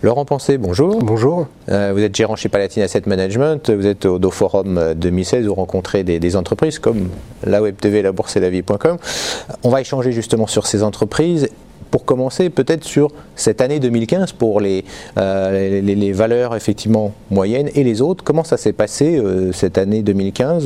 Laurent Pensée, bonjour. Bonjour. Vous êtes gérant chez Palatine Asset Management, vous êtes au DoForum 2016, vous rencontrez des entreprises comme la Web TV, la Bourse et la Vie.com. On va échanger justement sur ces entreprises. Pour commencer, peut-être sur cette année 2015 pour les valeurs effectivement moyennes et les autres. Comment ça s'est passé cette année 2015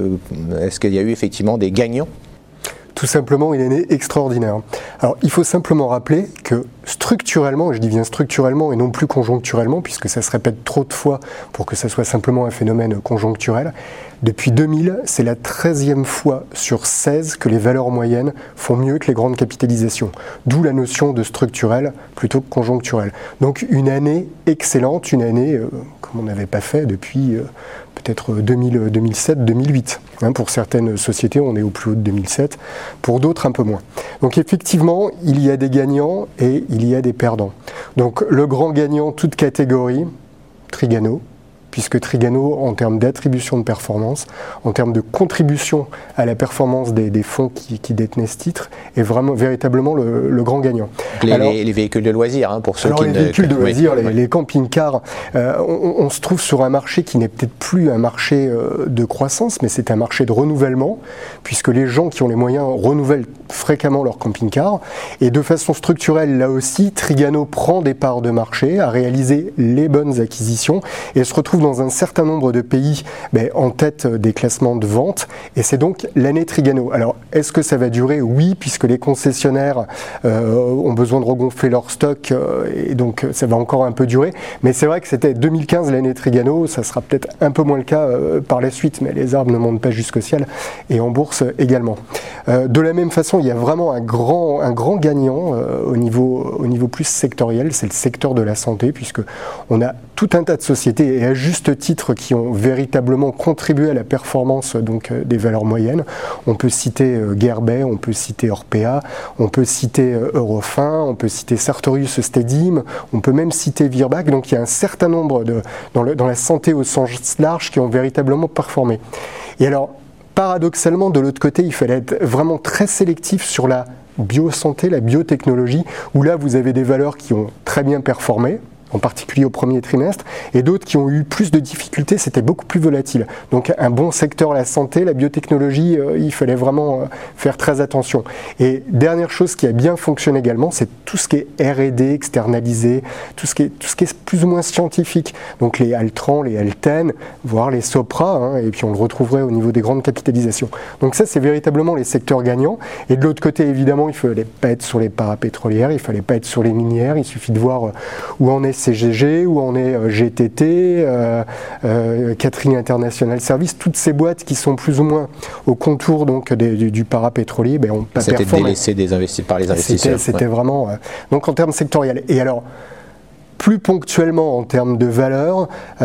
Est-ce qu'il y a eu effectivement des gagnants ? Tout simplement une année extraordinaire. Alors il faut simplement rappeler que structurellement, et je dis bien structurellement et non plus conjoncturellement, puisque ça se répète trop de fois pour que ça soit simplement un phénomène conjoncturel, depuis 2000, c'est la 13e fois sur 16 que les valeurs moyennes font mieux que les grandes capitalisations. D'où la notion de structurel plutôt que conjoncturel. Donc une année excellente, une année comme on n'avait pas fait depuis peut-être 2007-2008. Pour certaines sociétés, on est au plus haut de 2007, pour d'autres un peu moins. Donc effectivement, il y a des gagnants et il y a des perdants. Donc le grand gagnant, toute catégorie, Trigano, puisque Trigano, en termes d'attribution de performance, en termes de contribution à la performance des fonds qui détenaient ce titre, est vraiment véritablement le grand gagnant. Les véhicules de loisirs, pour ceux qui les véhicules de loisirs, les camping-cars, on se trouve sur un marché qui n'est peut-être plus un marché de croissance, mais c'est un marché de renouvellement, puisque les gens qui ont les moyens renouvellent fréquemment leur camping-car, et de façon structurelle, là aussi, Trigano prend des parts de marché, a réalisé les bonnes acquisitions, et se retrouve dans un certain nombre de pays en tête des classements de vente, et c'est donc l'année Trigano. Alors, est-ce que ça va durer ? Oui, puisque les concessionnaires ont besoin de regonfler leur stock, et donc ça va encore un peu durer, mais c'est vrai que c'était 2015 l'année Trigano, ça sera peut-être un peu moins le cas par la suite, mais les arbres ne montent pas jusqu'au ciel, et en bourse également. De la même façon, il y a vraiment un grand gagnant au niveau plus sectoriel, c'est le secteur de la santé, puisque on a tout un tas de sociétés, et à juste titre, qui ont véritablement contribué à la performance des valeurs moyennes. On peut citer Guerbet, on peut citer Orpea, on peut citer Eurofin, on peut citer Sartorius Stedim, on peut même citer Virbac. Donc il y a un certain nombre dans la santé au sens large qui ont véritablement performé. Et alors, paradoxalement, de l'autre côté, il fallait être vraiment très sélectif sur la biosanté, la biotechnologie, où là vous avez des valeurs qui ont très bien performé, en particulier au premier trimestre, et d'autres qui ont eu plus de difficultés, c'était beaucoup plus volatile. Donc un bon secteur, la santé, la biotechnologie, il fallait vraiment faire très attention. Et dernière chose qui a bien fonctionné également, c'est tout ce qui est R&D externalisé, tout ce qui est plus ou moins scientifique. Donc les Altran, les Alten, voire les Sopra, et puis on le retrouverait au niveau des grandes capitalisations. Donc ça, c'est véritablement les secteurs gagnants. Et de l'autre côté, évidemment, il ne fallait pas être sur les parapétrolières, il ne fallait pas être sur les minières, il suffit de voir où en est CGG, où on est GTT, Catherine International Service, toutes ces boîtes qui sont plus ou moins au contour du parapétrolier, ont pas performé. C'était délaissé par les investisseurs. C'était vraiment... donc en termes sectoriels. Et alors, plus ponctuellement en termes de valeur,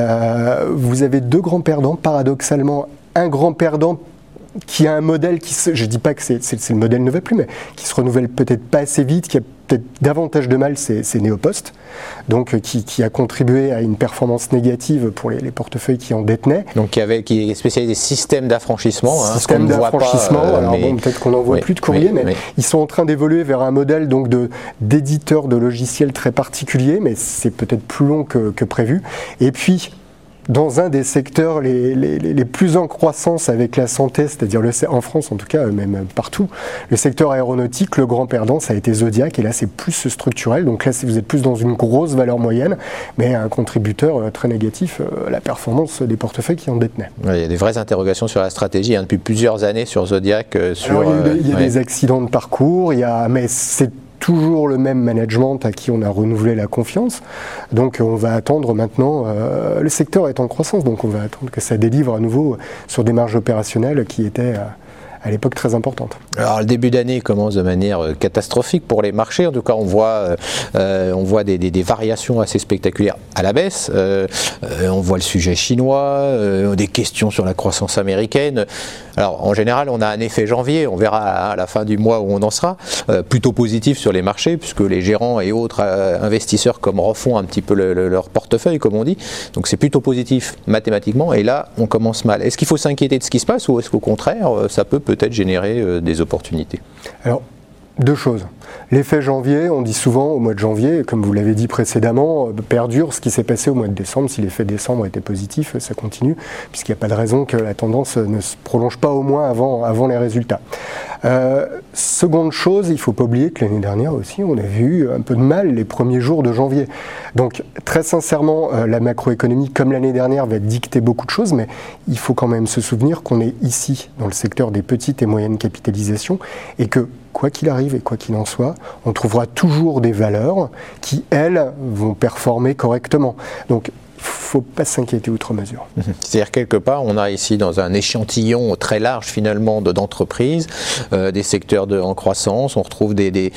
vous avez deux grands perdants, paradoxalement, un grand perdant qui a un modèle je ne dis pas que c'est le modèle ne va plus, mais qui se renouvelle peut-être pas assez vite, qui a peut-être davantage de mal, c'est Neopost, donc qui a contribué à une performance négative pour les portefeuilles qui en détenaient. Donc qui est spécialisé système d'affranchissement. Système d'affranchissement, peut-être qu'on n'en voit plus de courrier, mais ils sont en train d'évoluer vers un modèle d'éditeur de logiciels très particulier, mais c'est peut-être plus long que prévu. Et puis, dans un des secteurs les plus en croissance avec la santé, c'est-à-dire en France en tout cas, même partout, le secteur aéronautique, le grand perdant, ça a été Zodiac, et là c'est plus structurel, donc là vous êtes plus dans une grosse valeur moyenne, mais un contributeur très négatif à la performance des portefeuilles qui en détenaient. Il y a des vraies interrogations sur la stratégie depuis plusieurs années sur Zodiac. Il y a des accidents de parcours, mais c'est toujours le même management à qui on a renouvelé la confiance. Donc on va attendre maintenant, le secteur est en croissance, donc on va attendre que ça délivre à nouveau sur des marges opérationnelles qui étaient à l'époque très importante. Alors le début d'année commence de manière catastrophique pour les marchés. En tout cas, on voit des variations assez spectaculaires à la baisse. On voit le sujet chinois, des questions sur la croissance américaine. Alors en général, on a un effet janvier. On verra à la fin du mois où on en sera. Plutôt positif sur les marchés, puisque les gérants et autres investisseurs comme refont un petit peu leur portefeuille, comme on dit. Donc c'est plutôt positif mathématiquement. Et là, on commence mal. Est-ce qu'il faut s'inquiéter de ce qui se passe, ou est-ce qu'au contraire, ça peut peut-être générer des opportunités? Alors, Deux choses. L'effet janvier, on dit souvent au mois de janvier, comme vous l'avez dit précédemment, perdure ce qui s'est passé au mois de décembre. Si l'effet décembre était positif, ça continue, puisqu'il n'y a pas de raison que la tendance ne se prolonge pas au moins avant les résultats. Seconde chose, il ne faut pas oublier que l'année dernière aussi, on avait eu un peu de mal les premiers jours de janvier. Donc très sincèrement, la macroéconomie, comme l'année dernière, va dicter beaucoup de choses, mais il faut quand même se souvenir qu'on est ici, dans le secteur des petites et moyennes capitalisations, et que quoi qu'il arrive et quoi qu'il en soit, on trouvera toujours des valeurs qui, elles, vont performer correctement. Donc, il ne faut pas s'inquiéter outre mesure. C'est-à-dire, quelque part, on a ici dans un échantillon très large, finalement, d'entreprises, des secteurs en croissance, on retrouve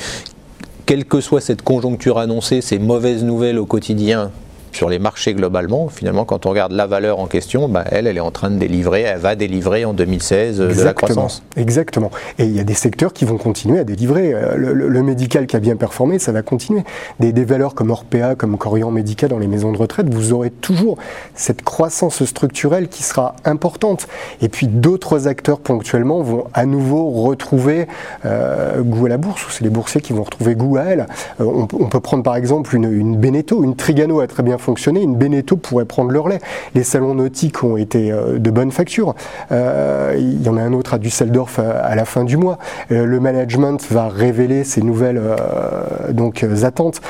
quelle que soit cette conjoncture annoncée, ces mauvaises nouvelles au quotidien, sur les marchés globalement, finalement, quand on regarde la valeur en question, elle est en train de délivrer, elle va délivrer en 2016 de la croissance. Exactement. Et il y a des secteurs qui vont continuer à délivrer. Le médical qui a bien performé, ça va continuer. Des valeurs comme Orpea, comme Corian Medica dans les maisons de retraite, vous aurez toujours cette croissance structurelle qui sera importante. Et puis d'autres acteurs ponctuellement vont à nouveau retrouver goût à la bourse, ou c'est les boursiers qui vont retrouver goût à elle. On peut prendre par exemple une Beneteau, une Trigano a très bien fonctionné, une Beneteau pourrait prendre le relais. Les salons nautiques ont été de bonne facture. Il y en a un autre à Düsseldorf à la fin du mois. Le management va révéler ses nouvelles attentes.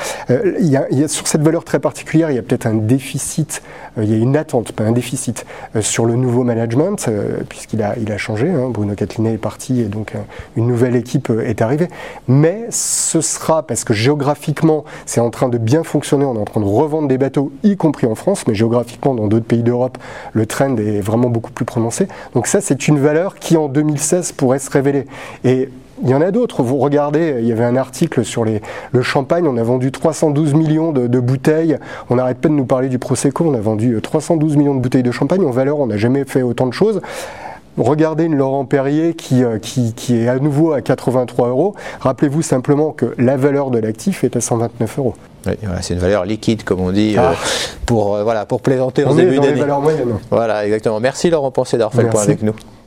Sur cette valeur très particulière, il y a peut-être un déficit, il y a une attente, pas un déficit, sur le nouveau management, puisqu'il a changé. Bruno Catelinet est parti et donc une nouvelle équipe est arrivée. Mais ce sera, parce que géographiquement, c'est en train de bien fonctionner, on est en train de revendre des bateaux, y compris en France, mais géographiquement dans d'autres pays d'Europe, le trend est vraiment beaucoup plus prononcé. Donc ça, c'est une valeur qui en 2016 pourrait se révéler. Et il y en a d'autres. Vous regardez, il y avait un article sur le champagne, on a vendu 312 millions de bouteilles. On n'arrête pas de nous parler du Prosecco, on a vendu 312 millions de bouteilles de champagne. En valeur, on n'a jamais fait autant de choses. Regardez une Laurent Perrier qui est à nouveau à 83 €. Rappelez-vous simplement que la valeur de l'actif est à 129 €. Oui, voilà, c'est une valeur liquide, comme on dit, pour plaisanter en début d'année. On est dans les valeurs moyennes. Voilà, exactement. Merci Laurent Poncet d'avoir fait le point avec nous.